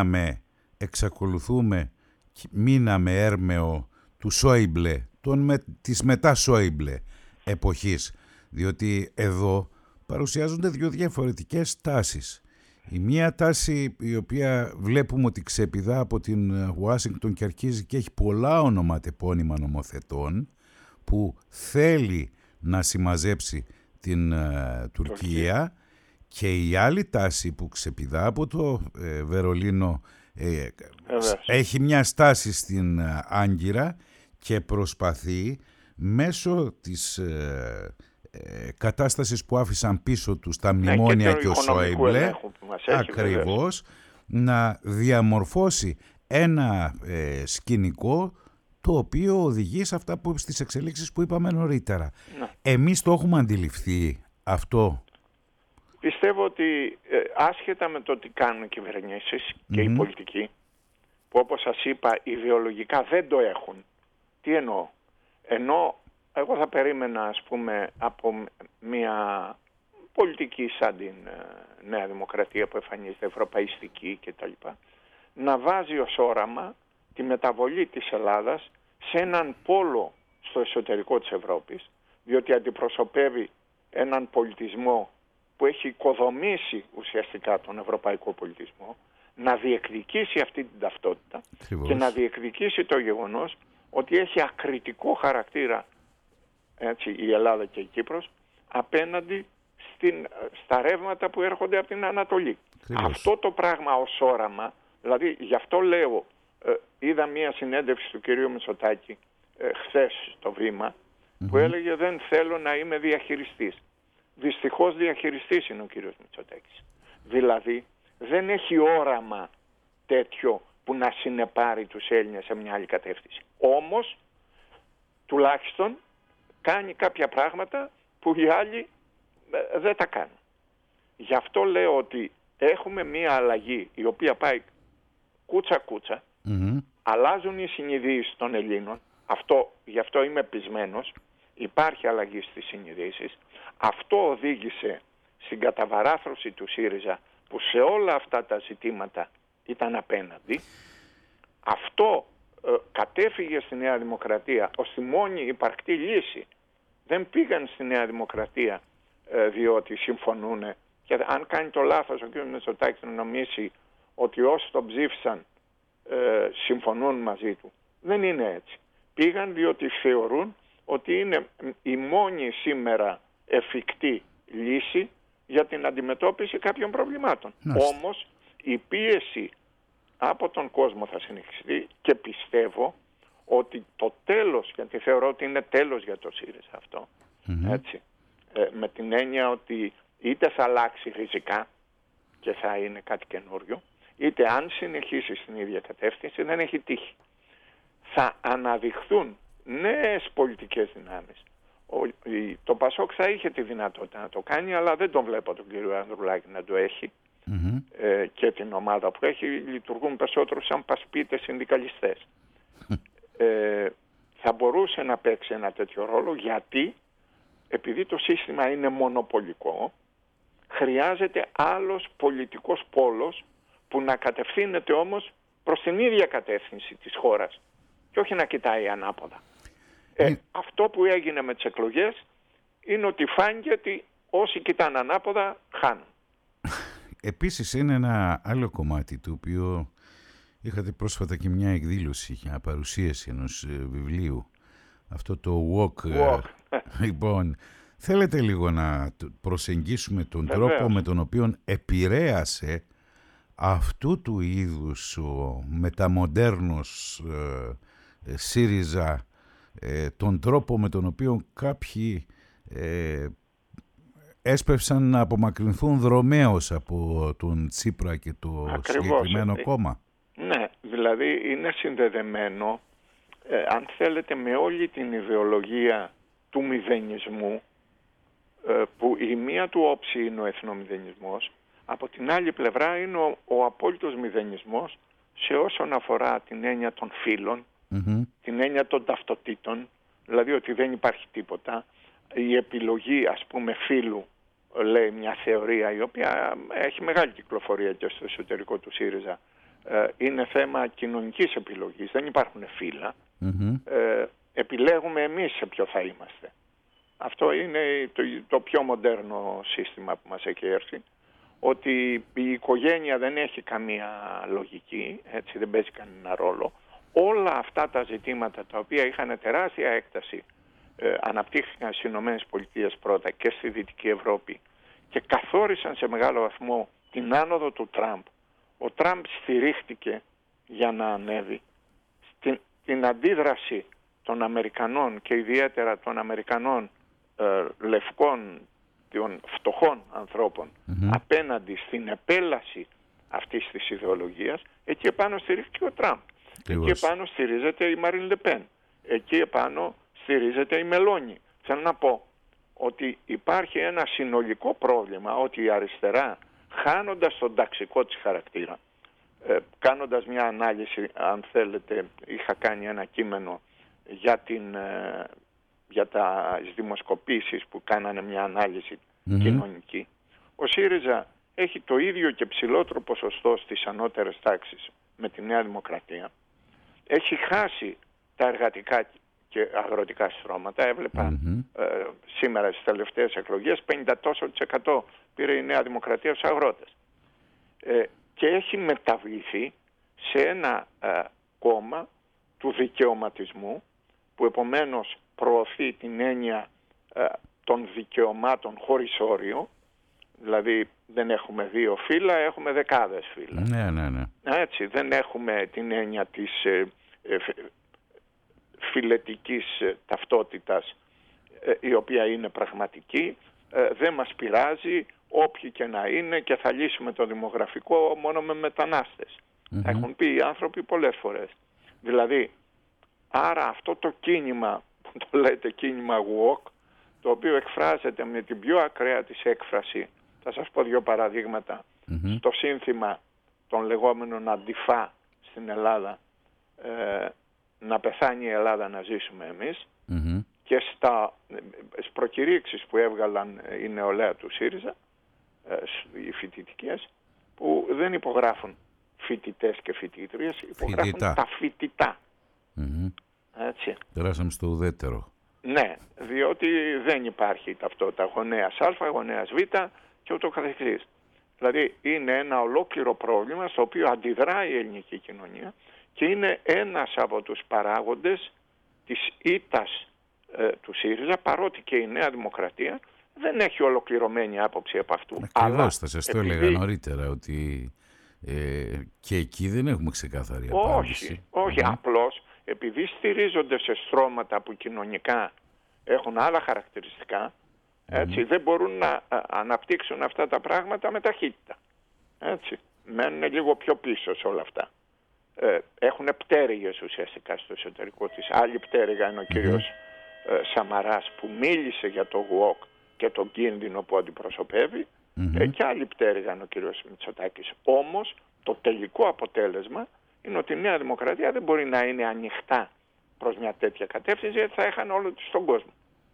μείναμε έρμεο του Σόιμπλε, της μετά Σόιμπλε εποχής, διότι εδώ παρουσιάζονται δύο διαφορετικές τάσεις. Η μία τάση η οποία βλέπουμε ότι ξεπηδά από την Ουάσιγκτον και αρχίζει και έχει πολλά ονοματεπώνυμα νομοθετών που θέλει να συμμαζέψει την Τουρκία, και η άλλη τάση που ξεπηδά από το Βερολίνο έχει μια στάση στην Άγκυρα και προσπαθεί μέσω της κατάστασης που άφησαν πίσω τους τα μνημόνια και ο Σόιμπλε ακριβώς να διαμορφώσει ένα σκηνικό το οποίο οδηγεί σε αυτά που, στις εξελίξεις που είπαμε νωρίτερα. Ναι. Εμείς το έχουμε αντιληφθεί αυτό? Πιστεύω ότι άσχετα με το τι κάνουν οι κυβερνήσεις και οι πολιτικοί, που όπως σας είπα ιδεολογικά δεν το έχουν. Τι εννοώ? Ενώ εγώ θα περίμενα, ας πούμε, από μια πολιτική σαν την Νέα Δημοκρατία που εμφανίζεται ευρωπαϊστική κτλ, να βάζει ως όραμα τη μεταβολή της Ελλάδας σε έναν πόλο στο εσωτερικό της Ευρώπης, διότι αντιπροσωπεύει έναν πολιτισμό που έχει οικοδομήσει ουσιαστικά τον ευρωπαϊκό πολιτισμό, να διεκδικήσει αυτή την ταυτότητα και να διεκδικήσει το γεγονός ότι έχει ακριτικό χαρακτήρα, έτσι, η Ελλάδα και η Κύπρος απέναντι στα ρεύματα που έρχονται από την Ανατολή. Αυτό το πράγμα ως όραμα, δηλαδή γι' αυτό λέω, είδα μία συνέντευξη του κυρίου Μητσοτάκη χθες στο Βήμα, που έλεγε δεν θέλω να είμαι διαχειριστής. Δυστυχώς διαχειριστής είναι ο κύριος Μητσοτάκης. Δηλαδή δεν έχει όραμα τέτοιο που να συνεπάρει τους Έλληνες σε μια άλλη κατεύθυνση. Όμως τουλάχιστον κάνει κάποια πράγματα που οι άλλοι δεν τα κάνουν. Γι' αυτό λέω ότι έχουμε μια αλλαγή η οποία πάει κούτσα-κούτσα, αλλάζουν οι συνειδήσεις των Ελλήνων, γι' αυτό είμαι πεισμένος, υπάρχει αλλαγή στις συνειδήσεις. Αυτό οδήγησε στην καταβαράθρωση του ΣΥΡΙΖΑ που σε όλα αυτά τα ζητήματα ήταν απέναντι. Αυτό κατέφυγε στη Νέα Δημοκρατία ως τη μόνη υπαρκτή λύση. Δεν πήγαν στη Νέα Δημοκρατία διότι συμφωνούν, και αν κάνει το λάθος ο κ. Μητσοτάκης να νομίσει ότι όσοι τον ψήφισαν συμφωνούν μαζί του. Δεν είναι έτσι. Πήγαν διότι θεωρούν ότι είναι η μόνη σήμερα εφικτή λύση για την αντιμετώπιση κάποιων προβλημάτων. Όμως η πίεση από τον κόσμο θα συνεχιστεί και πιστεύω ότι το τέλος, γιατί θεωρώ ότι είναι τέλος για το ΣΥΡΙΖΑ αυτό, έτσι, με την έννοια ότι είτε θα αλλάξει ριζικά και θα είναι κάτι καινούριο, είτε αν συνεχίσει στην ίδια κατεύθυνση δεν έχει τύχη. Θα αναδειχθούν νέες πολιτικές δυνάμεις. Το Πασόκ θα είχε τη δυνατότητα να το κάνει, αλλά δεν τον βλέπω τον κύριο Ανδρουλάκη να το έχει, και την ομάδα που έχει. Λειτουργούν περισσότερο σαν πασπίτες συνδικαλιστές. Θα μπορούσε να παίξει ένα τέτοιο ρόλο, γιατί επειδή το σύστημα είναι μονοπολικό, χρειάζεται άλλος πολιτικός πόλος που να κατευθύνεται όμως προς την ίδια κατεύθυνση της χώρας και όχι να κοιτάει ανάποδα. Αυτό που έγινε με τις εκλογές είναι ότι φάνηκε ότι όσοι κοιτάνε ανάποδα χάνουν. Επίσης είναι ένα άλλο κομμάτι το οποίο είχατε πρόσφατα και μια εκδήλωση για παρουσίαση ενός βιβλίου. Αυτό το walk Λοιπόν, θέλετε λίγο να προσεγγίσουμε τον τρόπο με τον οποίο επηρέασε αυτού του είδους ο μεταμοντέρνος ΣΥΡΙΖΑ τον τρόπο με τον οποίο κάποιοι έσπευσαν να απομακρυνθούν δρομέως από τον Τσίπρα και το συγκεκριμένο κόμμα. Ναι, δηλαδή είναι συνδεδεμένο, αν θέλετε, με όλη την ιδεολογία του μηδενισμού, που η μία του όψη είναι ο εθνομηδενισμός, από την άλλη πλευρά είναι ο απόλυτος μηδενισμός σε όσον αφορά την έννοια των φύλων, την έννοια των ταυτοτήτων, δηλαδή ότι δεν υπάρχει τίποτα. Η επιλογή, ας πούμε, φύλου, λέει μια θεωρία η οποία έχει μεγάλη κυκλοφορία και στο εσωτερικό του ΣΥΡΙΖΑ, είναι θέμα κοινωνικής επιλογής, δεν υπάρχουν φύλα. Επιλέγουμε εμείς σε ποιο θα είμαστε. Αυτό είναι το πιο μοντέρνο σύστημα που μας έχει έρθει, ότι η οικογένεια δεν έχει καμία λογική, έτσι, δεν παίζει κανένα ρόλο. Όλα αυτά τα ζητήματα τα οποία είχαν τεράστια έκταση αναπτύχθηκαν στις ΗΠΑ πρώτα και στη Δυτική Ευρώπη και καθόρισαν σε μεγάλο βαθμό την άνοδο του Τραμπ. Ο Τραμπ στηρίχτηκε για να ανέβει. Την αντίδραση των Αμερικανών και ιδιαίτερα των Αμερικανών λευκών, των φτωχών ανθρώπων απέναντι στην επέλαση αυτής της ιδεολογίας, εκεί επάνω στηρίχθηκε ο Τραμπ. Εκεί επάνω στηρίζεται η Μαρίν Λεπέν. Εκεί επάνω στηρίζεται η Μελόνι. Θέλω να πω ότι υπάρχει ένα συνολικό πρόβλημα, ότι η αριστερά, χάνοντας τον ταξικό της χαρακτήρα, κάνοντας μια ανάλυση, αν θέλετε, είχα κάνει ένα κείμενο για τα δημοσκοπήσεις που κάνανε μια ανάλυση κοινωνική. Ο ΣΥΡΙΖΑ έχει το ίδιο και ψηλότερο ποσοστό στις ανώτερες τάξεις με τη Νέα Δημοκρατία. Έχει χάσει τα εργατικά και αγροτικά στρώματα. Έβλεπα σήμερα στις τελευταίες εκλογές 50% πήρε η Νέα Δημοκρατία στους αγρότες. Και έχει μεταβληθεί σε ένα κόμμα του δικαιωματισμού, που επομένως προωθεί την έννοια των δικαιωμάτων χωρίς όριο. Δηλαδή δεν έχουμε δύο φύλλα, έχουμε δεκάδες φύλλα. Ναι. Έτσι, δεν έχουμε την έννοια της φιλετικής ταυτότητας, η οποία είναι πραγματική. Δεν μας πειράζει όποιοι και να είναι και θα λύσουμε το δημογραφικό μόνο με μετανάστες. Έχουν πει οι άνθρωποι πολλές φορές. Δηλαδή, άρα αυτό το κίνημα που το λέτε κίνημα walk, το οποίο εκφράζεται με την πιο ακραία της έκφραση, θα σας πω δύο παραδείγματα, στο σύνθημα των λεγόμενων αντιφά στην Ελλάδα, να πεθάνει η Ελλάδα, να ζήσουμε εμείς, και στις προκηρύξεις που έβγαλαν η νεολαία του ΣΥΡΙΖΑ, οι φοιτητικές, που δεν υπογράφουν φοιτητές και φοιτήτριες, υπογράφουν τα φοιτητά. Έτσι. Περάσαμε στο ουδέτερο. Ναι, διότι δεν υπάρχει ταυτότητα γονέας Α, γονέας Β και ούτω καθεξής. Δηλαδή είναι ένα ολόκληρο πρόβλημα στο οποίο αντιδράει η ελληνική κοινωνία και είναι ένας από τους παράγοντες της ήττας του ΣΥΡΙΖΑ, παρότι και η Νέα Δημοκρατία δεν έχει ολοκληρωμένη άποψη από αυτού. Ακριβώς, θα σας το έλεγα νωρίτερα, ότι και εκεί δεν έχουμε ξεκάθαρη απάντηση. Όχι, απλώς επειδή στηρίζονται σε στρώματα που κοινωνικά έχουν άλλα χαρακτηριστικά, έτσι, δεν μπορούν να αναπτύξουν αυτά τα πράγματα με ταχύτητα. Έτσι, μένουν λίγο πιο πίσω σε όλα αυτά. Έχουν πτέρυγες ουσιαστικά στο εσωτερικό της. Άλλη πτέρυγα είναι ο κύριος Σαμαράς, που μίλησε για το ΓΟΚ και τον κίνδυνο που αντιπροσωπεύει, και άλλη πτέρυγα είναι ο κύριος Μητσοτάκης. Όμως το τελικό αποτέλεσμα είναι ότι η Νέα Δημοκρατία δεν μπορεί να είναι ανοιχτά προς μια τέτοια κατεύθυνση, γιατί θα έχανε όλο τον κόσμο.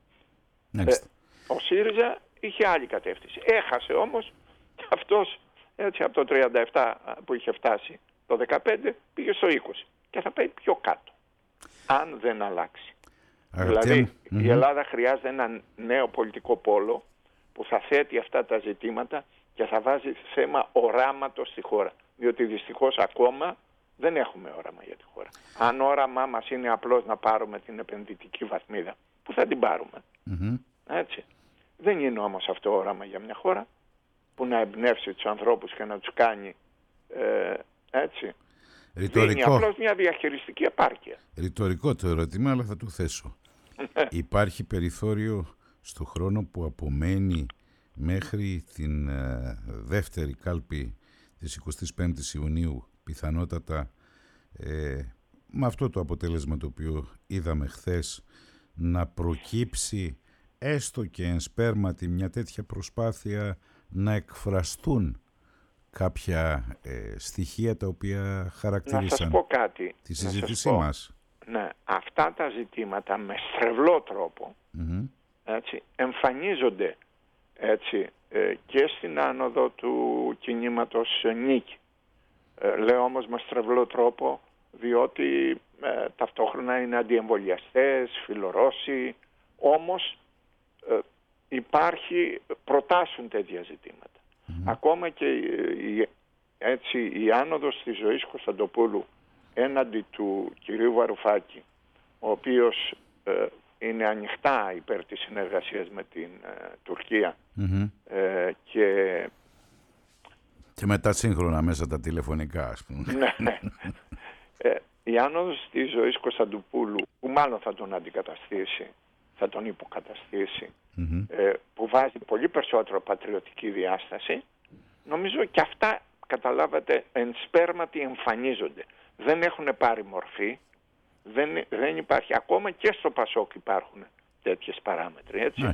Ο ΣΥΡΙΖΑ είχε άλλη κατεύθυνση. Έχασε όμως και αυτός, έτσι, από το 37 που είχε φτάσει το 15 πήγε στο 20 και θα πάει πιο κάτω, αν δεν αλλάξει. Δηλαδή η Ελλάδα χρειάζεται ένα νέο πολιτικό πόλο που θα θέτει αυτά τα ζητήματα και θα βάζει θέμα οράματος στη χώρα. Διότι δυστυχώς ακόμα δεν έχουμε όραμα για τη χώρα. Αν όραμά μας είναι απλώς να πάρουμε την επενδυτική βαθμίδα που θα την πάρουμε. Mm-hmm. Έτσι. Δεν είναι όμως αυτό όραμα για μια χώρα που να εμπνεύσει τους ανθρώπους και να τους κάνει έτσι. Ρητορικό. Είναι απλώς μια διαχειριστική επάρκεια. Ρητορικό το ερώτημα, αλλά θα το θέσω. Υπάρχει περιθώριο στο χρόνο που απομένει μέχρι την δεύτερη κάλπη της 25ης Ιουνίου, πιθανότατα με αυτό το αποτέλεσμα το οποίο είδαμε χθες, να προκύψει έστω και εν σπέρματι μια τέτοια προσπάθεια να εκφραστούν κάποια στοιχεία τα οποία χαρακτήρισαν να σας πω κάτι, τη συζήτησή μας. Ναι, αυτά τα ζητήματα με στρεβλό τρόπο έτσι, εμφανίζονται έτσι, και στην άνοδο του κινήματος Νίκη. Λέω όμως με στρεβλό τρόπο διότι ταυτόχρονα είναι αντιεμβολιαστές, φιλορώσοι, όμως προτάσουν τέτοια ζητήματα. Ακόμα και η άνοδος της ζωής Κωνσταντοπούλου έναντι του κυρίου Βαρουφάκη, ο οποίος είναι ανοιχτά υπέρ της συνεργασίας με την Τουρκία και μετά σύγχρονα μέσα τα τηλεφωνικά, ας πούμε. Ναι. Η άνοδος της ζωής Κωνσταντοπούλου, που μάλλον θα τον αντικαταστήσει, θα τον υποκαταστήσει, που βάζει πολύ περισσότερο πατριωτική διάσταση, νομίζω και αυτά, καταλάβατε, εν σπέρματι εμφανίζονται. Δεν έχουν πάρει μορφή, δεν υπάρχει, ακόμα και στο Πασόκ υπάρχουν τέτοιες παράμετροι, έτσι.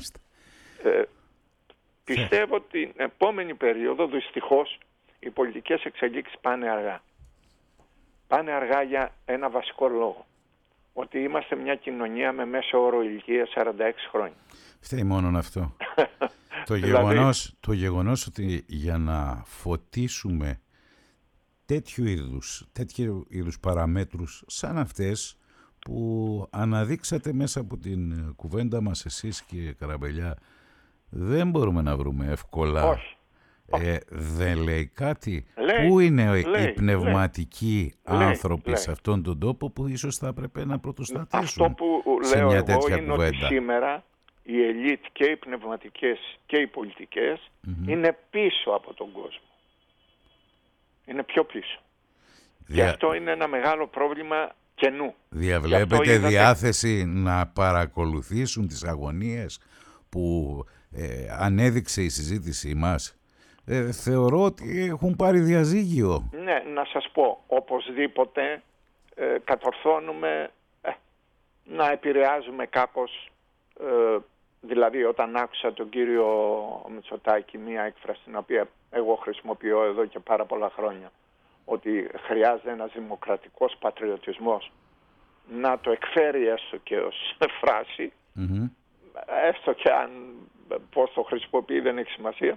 Πιστεύω ότι την επόμενη περίοδο δυστυχώς οι πολιτικές εξελίξεις πάνε αργά. Πάνε αργά για ένα βασικό λόγο. Ότι είμαστε μια κοινωνία με μέσο όρο ηλικία 46 χρόνια. Φταίει μόνον αυτό. Το γεγονός ότι για να φωτίσουμε τέτοιου είδους παραμέτρους σαν αυτές που αναδείξατε μέσα από την κουβέντα μας εσείς, κύριε Καραμπελιά, δεν μπορούμε να βρούμε εύκολα. Όχι. Δεν λέει κάτι? Πού είναι οι πνευματικοί άνθρωποι σε αυτόν τον τόπο που ίσως θα έπρεπε να πρωτοστατήσουν? Αυτό που σε λέω μια εγώ τέτοια είναι κουβέντα. ότι σήμερα οι ελίτ και οι πνευματικές και οι πολιτικές είναι πίσω από τον κόσμο. Είναι πιο πίσω. Και αυτό είναι ένα μεγάλο πρόβλημα καινού. Διαβλέπετε διάθεση να παρακολουθήσουν τις αγωνίες που ανέδειξε η συζήτησή μας? Θεωρώ ότι έχουν πάρει διαζύγιο. Ναι, να σας πω, οπωσδήποτε κατορθώνουμε να επηρεάζουμε κάπως, δηλαδή όταν άκουσα τον κύριο Μητσοτάκη μία έκφραση την οποία εγώ χρησιμοποιώ εδώ και πάρα πολλά χρόνια, ότι χρειάζεται ένας δημοκρατικός πατριωτισμός, να το εκφέρει έστω και ως φράση, έστω και αν πώς το χρησιμοποιεί δεν έχει σημασία.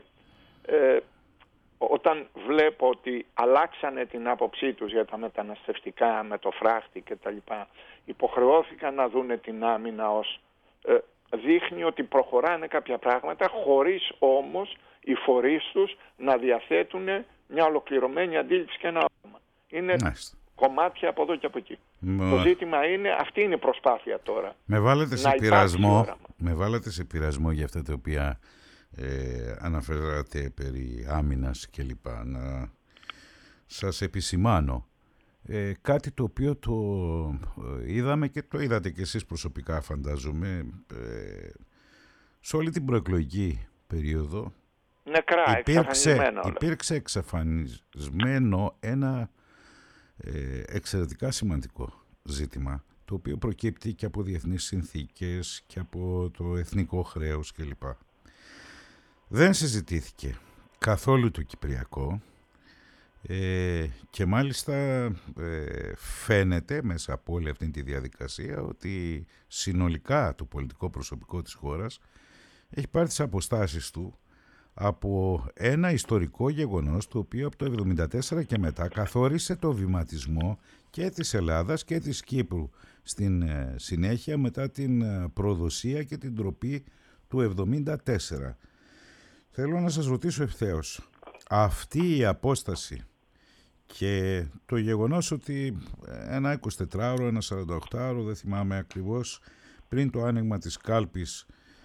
Όταν βλέπω ότι αλλάξανε την άποψή τους για τα μεταναστευτικά με το φράχτη και τα λοιπά, υποχρεώθηκαν να δούνε την άμυνα ως δείχνει ότι προχωράνε κάποια πράγματα χωρίς όμως οι φορείς τους να διαθέτουν μια ολοκληρωμένη αντίληψη και ένα όραμα. Είναι κομμάτια από εδώ και από εκεί. Το ζήτημα είναι, αυτή είναι η προσπάθεια τώρα. Με βάλετε σε πειρασμό για αυτά τα οποία αναφέρατε περί άμυνας και λοιπά. Να σας επισημάνω κάτι το οποίο το είδαμε και το είδατε και εσείς προσωπικά, φαντάζομαι, σε όλη την προεκλογική περίοδο. Νεκρά, υπήρξε εξαφανισμένο ένα εξαιρετικά σημαντικό ζήτημα, το οποίο προκύπτει και από διεθνείς συνθήκες και από το εθνικό χρέος κλπ. Δεν συζητήθηκε καθόλου το Κυπριακό και μάλιστα φαίνεται μέσα από όλη αυτή τη διαδικασία ότι συνολικά το πολιτικό προσωπικό της χώρας έχει πάρει τις αποστάσεις του από ένα ιστορικό γεγονός το οποίο από το 1974 και μετά καθόρισε το βηματισμό και της Ελλάδας και της Κύπρου στην συνέχεια μετά την προδοσία και την ντροπή του 1974. Θέλω να σας ρωτήσω ευθέως, αυτή η απόσταση και το γεγονός ότι ένα 24ωρο, ένα 48ωρο, δεν θυμάμαι ακριβώς, πριν το άνοιγμα της κάλπης,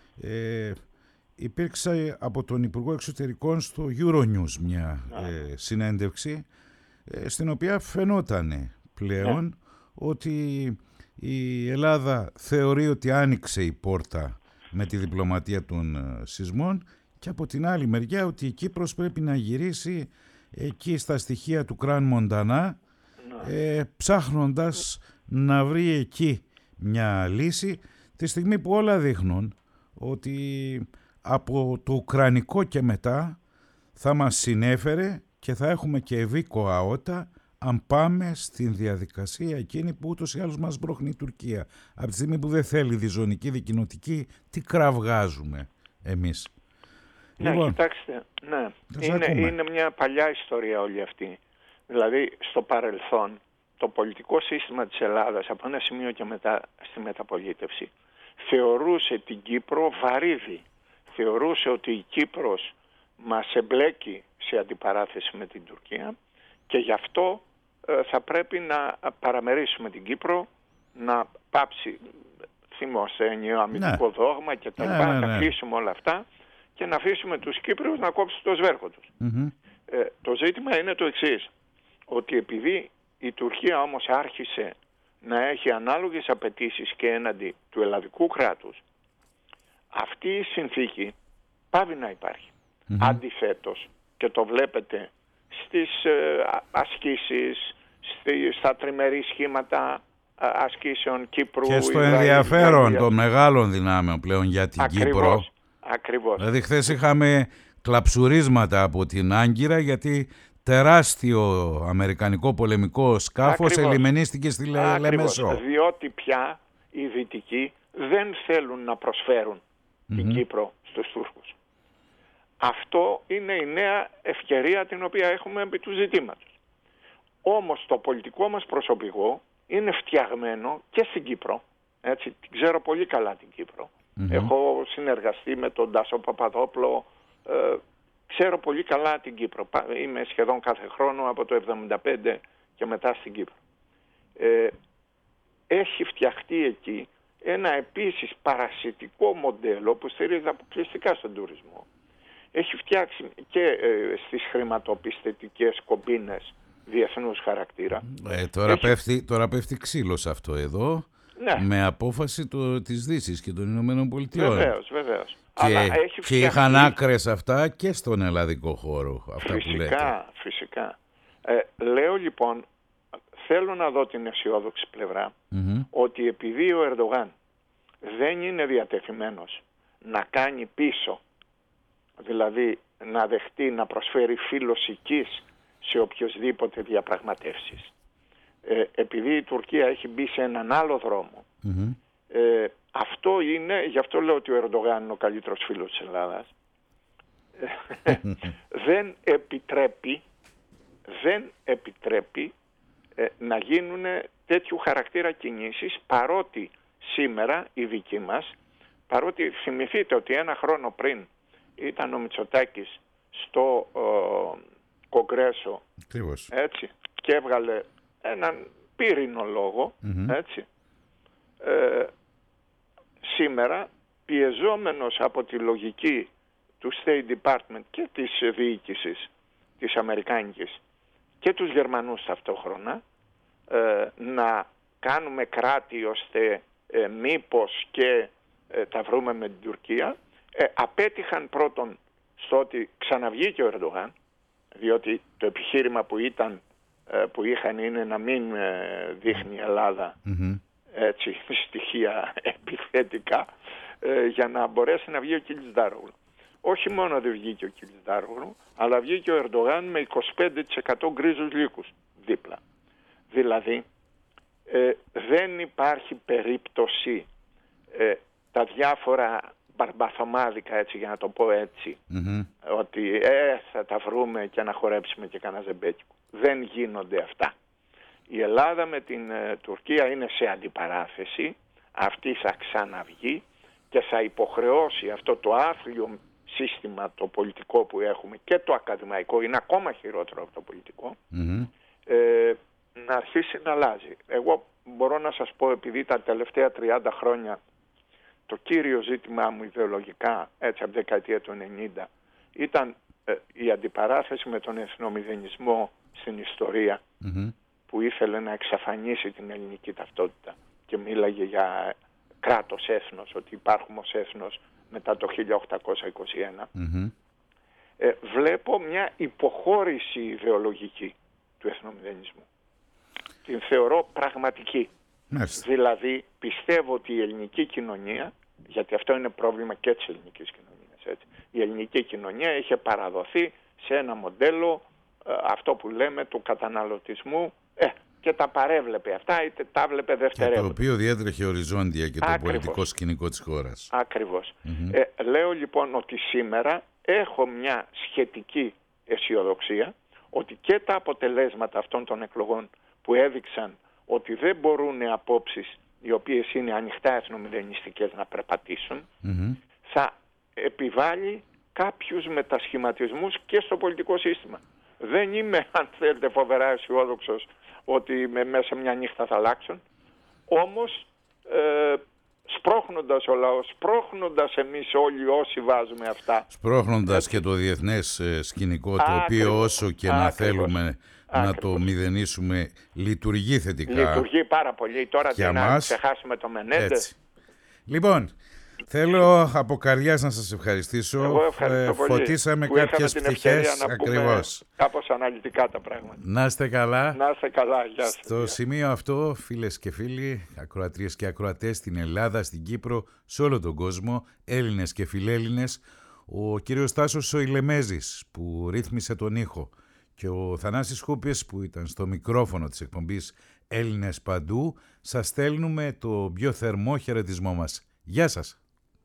υπήρξε από τον Υπουργό Εξωτερικών στο Euronews μια συνέντευξη, στην οποία φαινόταν πλέον ότι η Ελλάδα θεωρεί ότι άνοιξε η πόρτα με τη διπλωματία των σεισμών, και από την άλλη μεριά ότι η Κύπρος πρέπει να γυρίσει εκεί στα στοιχεία του Κραν Μοντανά, ψάχνοντας να βρει εκεί μια λύση, τη στιγμή που όλα δείχνουν ότι από το ουκρανικό και μετά θα μας συνέφερε και θα έχουμε και ευήκο αότα αν πάμε στην διαδικασία εκείνη που ούτως ή άλλως μας μπροχνεί η Τουρκία. Από τη στιγμή που δεν θέλει διζωνική, δικοινοτική, τι κραυγάζουμε εμείς? Ναι, λοιπόν, κοιτάξτε, ναι. Είναι μια παλιά ιστορία όλη αυτή. Δηλαδή, στο παρελθόν, το πολιτικό σύστημα της Ελλάδας, από ένα σημείο και μετά στη μεταπολίτευση, θεωρούσε την Κύπρο βαρύδι. Θεωρούσε ότι η Κύπρος μας εμπλέκει σε αντιπαράθεση με την Τουρκία και γι' αυτό θα πρέπει να παραμερίσουμε την Κύπρο, να πάψει, θυμόσαι, ενιαίο αμυντικό δόγμα και τα λοιπά, να αφήσουμε όλα αυτά και να αφήσουμε τους Κύπριους να κόψουν το σβέρκο τους. Το ζήτημα είναι το εξής, ότι επειδή η Τουρκία όμως άρχισε να έχει ανάλογες απαιτήσεις και έναντι του ελλαδικού κράτους, αυτή η συνθήκη πάβει να υπάρχει. Αντιθέτως, και το βλέπετε στις ασκήσεις, στα τριμερή σχήματα ασκήσεων Κύπρου, και στο ενδιαφέρον των μεγάλων δυνάμεων πλέον για την Κύπρο. Ακριβώς. Δηλαδή χθες είχαμε κλαψουρίσματα από την Άγκυρα, γιατί τεράστιο αμερικανικό πολεμικό σκάφος ελιμενίστηκε στη Λεμεσό. Διότι πια οι Δυτικοί δεν θέλουν να προσφέρουν την Κύπρο στους Τούρκους. Αυτό είναι η νέα ευκαιρία την οποία έχουμε επί του ζητήματος. Όμως το πολιτικό μας προσωπικό είναι φτιαγμένο και στην Κύπρο. Έτσι, την ξέρω πολύ καλά την Κύπρο. Έχω συνεργαστεί με τον Τάσο Παπαδόπουλο, ξέρω πολύ καλά την Κύπρο. Είμαι σχεδόν κάθε χρόνο από το 1975 και μετά στην Κύπρο. Έχει φτιαχτεί εκεί ένα επίσης παρασιτικό μοντέλο που στηρίζεται αποκλειστικά στον τουρισμό. Έχει φτιάξει και στις χρηματοπιστωτικές κομπίνες διεθνούς χαρακτήρα. Τώρα πέφτει ξύλος αυτό εδώ, με απόφαση της Δύσης και των Ηνωμένων Πολιτειών. Βεβαίως. Και είχαν άκρες αυτά και στον ελλαδικό χώρο. Αυτά φυσικά. Λέω λοιπόν, θέλω να δω την αισιόδοξη πλευρά, ότι επειδή ο Ερντογάν δεν είναι διατεθειμένος να κάνει πίσω, δηλαδή να δεχτεί να προσφέρει φύλος-οικής σε οποιοσδήποτε διαπραγματεύσεις, επειδή η Τουρκία έχει μπει σε έναν άλλο δρόμο, αυτό είναι, γι' αυτό λέω ότι ο Ερντογάν είναι ο καλύτερος φίλος της Ελλάδας, δεν επιτρέπει να γίνουν τέτοιου χαρακτήρα κινήσεις, παρότι σήμερα οι δικοί μας, παρότι θυμηθείτε ότι ένα χρόνο πριν ήταν ο Μητσοτάκης στο Κογκρέσο, έτσι, και έβγαλε έναν πύρινο λόγο, έτσι, σήμερα πιεζόμενος από τη λογική του State Department και της διοίκησης της Αμερικάνικης και τους Γερμανούς ταυτόχρονα, να κάνουμε κράτη ώστε μήπως και τα βρούμε με την Τουρκία, απέτυχαν πρώτον στο ότι ξαναβγήκε ο Ερντογάν, διότι το επιχείρημα που είχαν είναι να μην δείχνει η Ελλάδα έτσι, στοιχεία επιθετικά, για να μπορέσει να βγει ο Κιλιτζντάρογλου. Όχι μόνο δεν βγήκε ο Κιλιτζντάρογλου, αλλά βγήκε ο Ερντογάν με 25% γκρίζους λύκους δίπλα. Δηλαδή δεν υπάρχει περίπτωση τα διάφορα μπαρμπαθομάδικα, έτσι, για να το πω έτσι, ότι θα τα βρούμε και να χορέψουμε και κανένα ζεμπέκικο. Δεν γίνονται αυτά. Η Ελλάδα με την Τουρκία είναι σε αντιπαράθεση, αυτή θα ξαναβγεί και θα υποχρεώσει αυτό το άθλιο σύστημα το πολιτικό που έχουμε και το ακαδημαϊκό, είναι ακόμα χειρότερο από το πολιτικό, να αρχίσει να αλλάζει. Εγώ μπορώ να σας πω, επειδή τα τελευταία 30 χρόνια το κύριο ζήτημά μου ιδεολογικά, έτσι από τη δεκαετία του 90, ήταν η αντιπαράθεση με τον εθνομηδενισμό στην ιστορία, που ήθελε να εξαφανίσει την ελληνική ταυτότητα και μίλαγε για κράτος έθνος, ότι υπάρχουμε ως έθνος μετά το 1821. Βλέπω μια υποχώρηση ιδεολογική του εθνομηδενισμού. Την θεωρώ πραγματική. Δηλαδή πιστεύω ότι η ελληνική κοινωνία, γιατί αυτό είναι πρόβλημα και της ελληνικής κοινωνίας, έτσι, η ελληνική κοινωνία είχε παραδοθεί σε ένα μοντέλο, αυτό που λέμε, του καταναλωτισμού, και τα παρέβλεπε αυτά, είτε τα βλέπε δευτερεύοντα. Το οποίο διέτρεχε οριζόντια και το πολιτικό σκηνικό της χώρας. Ακριβώς. Λέω λοιπόν ότι σήμερα έχω μια σχετική αισιοδοξία ότι και τα αποτελέσματα αυτών των εκλογών που έδειξαν ότι δεν μπορούν απόψεις οι οποίες είναι ανοιχτά εθνομηδενιστικές να περπατήσουν, θα επιβάλλει κάποιους μετασχηματισμούς και στο πολιτικό σύστημα. Δεν είμαι, αν θέλετε, φοβερά αισιόδοξος ότι μέσα σε μια νύχτα θα αλλάξουν. Όμως σπρώχνοντας ο λαός, σπρώχνοντας εμείς όλοι όσοι βάζουμε αυτά. Σπρώχνοντας και το διεθνές σκηνικό, το οποίο όσο και να θέλουμε να το μηδενίσουμε, λειτουργεί θετικά. Λειτουργεί πάρα πολύ. Τώρα τι να ξεχάσουμε το Μενέντες. Λοιπόν, θέλω από καρδιάς να σας ευχαριστήσω. Εγώ ευχαριστώ πολύ. Φωτίσαμε κάποιες πτυχές ακριβώς. Κάπως αναλυτικά τα πράγματα. Να είστε καλά. Να είστε καλά. Γεια σας. Στο σημείο αυτό, φίλες και φίλοι, ακροατρίες και ακροατές στην Ελλάδα, στην Κύπρο, σε όλο τον κόσμο, Έλληνες και φιλέλληνες, ο κύριος Τάσος Σοηλεμέζης που ρύθμισε τον ήχο και ο Θανάσης Χούπης που ήταν στο μικρόφωνο της εκπομπής Έλληνες Παντού, σας στέλνουμε το πιο θερμό χαιρετισμό μας. Γεια σας.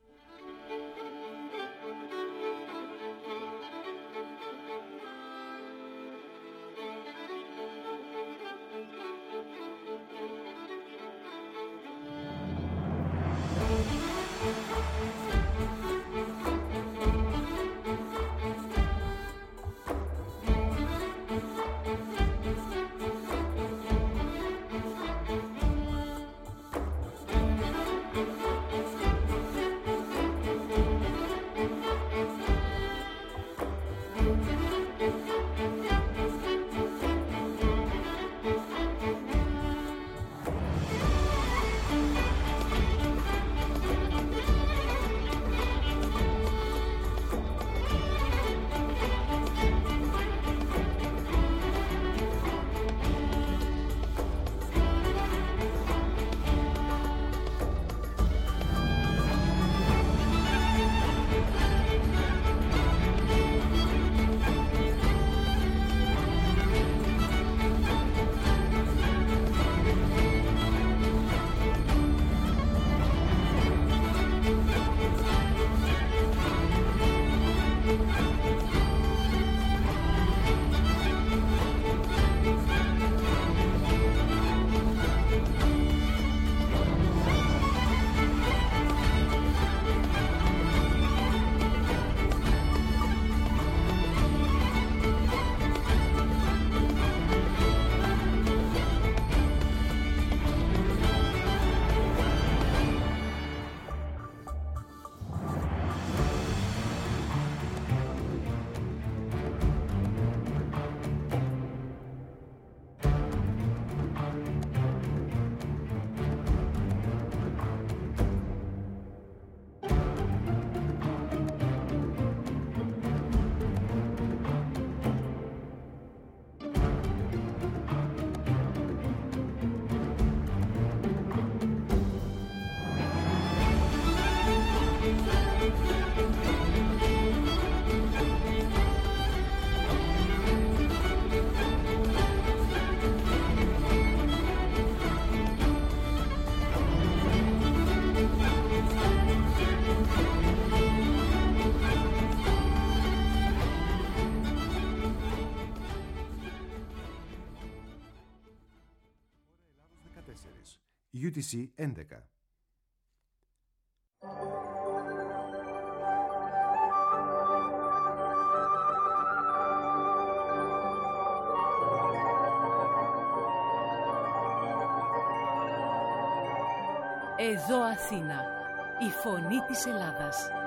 UTC 11. Εδώ Αθήνα, Η φωνή της Ελλάδας.